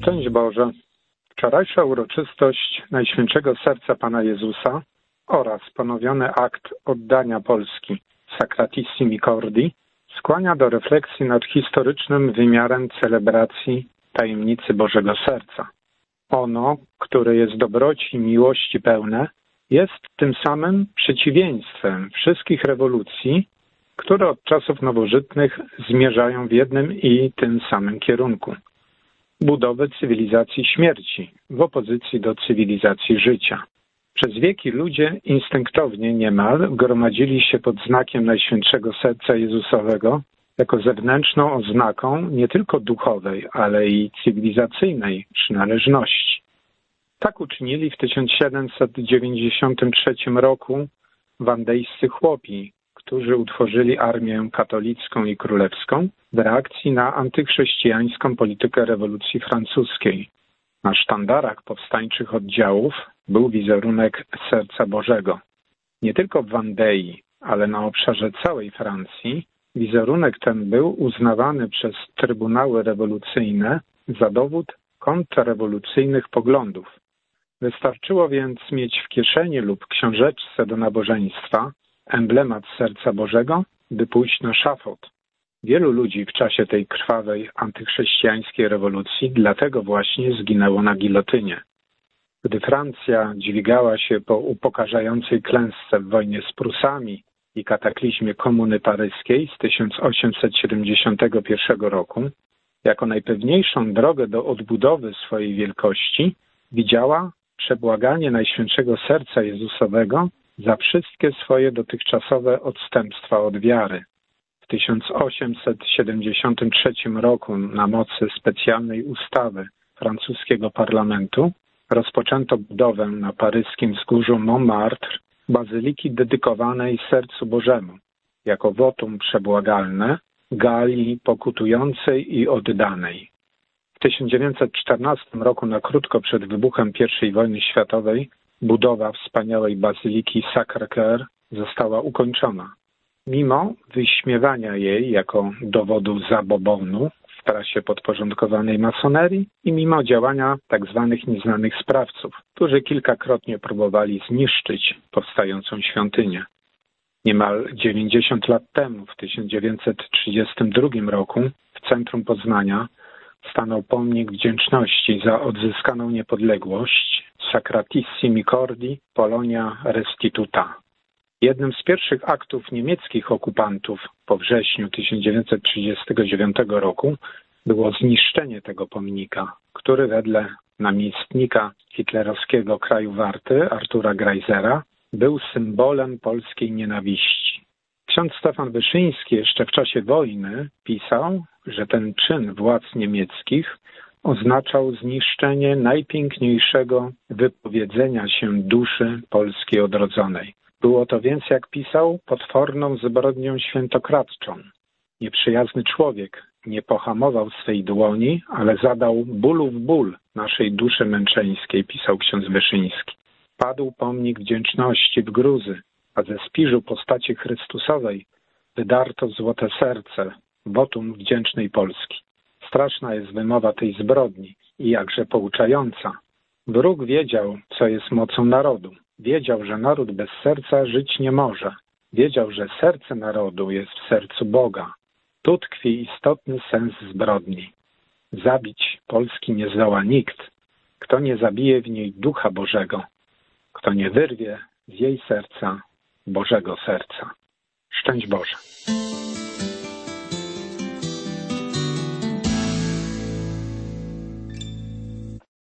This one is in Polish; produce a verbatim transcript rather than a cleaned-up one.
Szczęść Boże. Wczorajsza uroczystość Najświętszego Serca Pana Jezusa oraz ponowiony akt oddania Polski Sacratissimi Cordi skłania do refleksji nad historycznym wymiarem celebracji tajemnicy Bożego Serca. Ono, które jest dobroci i miłości pełne, jest tym samym przeciwieństwem wszystkich rewolucji, które od czasów nowożytnych zmierzają w jednym i tym samym kierunku. Budowy cywilizacji śmierci w opozycji do cywilizacji życia. Przez wieki ludzie instynktownie niemal gromadzili się pod znakiem Najświętszego Serca Jezusowego jako zewnętrzną oznaką nie tylko duchowej, ale i cywilizacyjnej przynależności. Tak uczynili w tysiąc siedemset dziewięćdziesiątym trzecim roku wandejscy chłopi, którzy utworzyli armię katolicką i królewską w reakcji na antychrześcijańską politykę rewolucji francuskiej. Na sztandarach powstańczych oddziałów był wizerunek Serca Bożego. Nie tylko w Wandei, ale na obszarze całej Francji wizerunek ten był uznawany przez trybunały rewolucyjne za dowód kontrrewolucyjnych poglądów. Wystarczyło więc mieć w kieszeni lub książeczce do nabożeństwa emblemat Serca Bożego, by pójść na szafot. Wielu ludzi w czasie tej krwawej antychrześcijańskiej rewolucji dlatego właśnie zginęło na gilotynie. Gdy Francja dźwigała się po upokarzającej klęsce w wojnie z Prusami i kataklizmie Komuny Paryskiej z tysiąc osiemset siedemdziesiątego pierwszego roku, jako najpewniejszą drogę do odbudowy swojej wielkości widziała przebłaganie Najświętszego Serca Jezusowego za wszystkie swoje dotychczasowe odstępstwa od wiary. W tysiąc osiemset siedemdziesiątym trzecim roku na mocy specjalnej ustawy francuskiego parlamentu rozpoczęto budowę na paryskim wzgórzu Montmartre bazyliki dedykowanej Sercu Bożemu, jako wotum przebłagalne Galii pokutującej i oddanej. W tysiąc dziewięćset czternastym roku, na krótko przed wybuchem pierwszej wojny światowej, budowa wspaniałej bazyliki Sacré-Cœur została ukończona. Mimo wyśmiewania jej jako dowodu zabobonu w prasie podporządkowanej masonerii i mimo działania tzw. nieznanych sprawców, którzy kilkakrotnie próbowali zniszczyć powstającą świątynię. Niemal dziewięćdziesiąt lat temu, w tysiąc dziewięćset trzydziestym drugim roku, w centrum Poznania stanął pomnik wdzięczności za odzyskaną niepodległość Sacratissimi Cordi Polonia Restituta. Jednym z pierwszych aktów niemieckich okupantów po wrześniu tysiąc dziewięćset trzydziestego dziewiątego roku było zniszczenie tego pomnika, który wedle namiestnika hitlerowskiego kraju Warty Artura Greisera był symbolem polskiej nienawiści. Ksiądz Stefan Wyszyński jeszcze w czasie wojny pisał, że ten czyn władz niemieckich oznaczał zniszczenie najpiękniejszego wypowiedzenia się duszy polskiej odrodzonej. Było to więc, jak pisał, potworną zbrodnią świętokradczą. Nieprzyjazny człowiek nie pohamował swej dłoni, ale zadał bólu w ból naszej duszy męczeńskiej, pisał ksiądz Wyszyński. Padł pomnik wdzięczności w gruzy, a ze spiżu postaci Chrystusowej wydarto złote serce, wotum wdzięcznej Polski. Straszna jest wymowa tej zbrodni i jakże pouczająca. Wróg wiedział, co jest mocą narodu. Wiedział, że naród bez serca żyć nie może. Wiedział, że serce narodu jest w sercu Boga. Tu tkwi istotny sens zbrodni. Zabić Polski nie zdoła nikt, kto nie zabije w niej Ducha Bożego, kto nie wyrwie z jej serca Bożego serca. Szczęść Boże.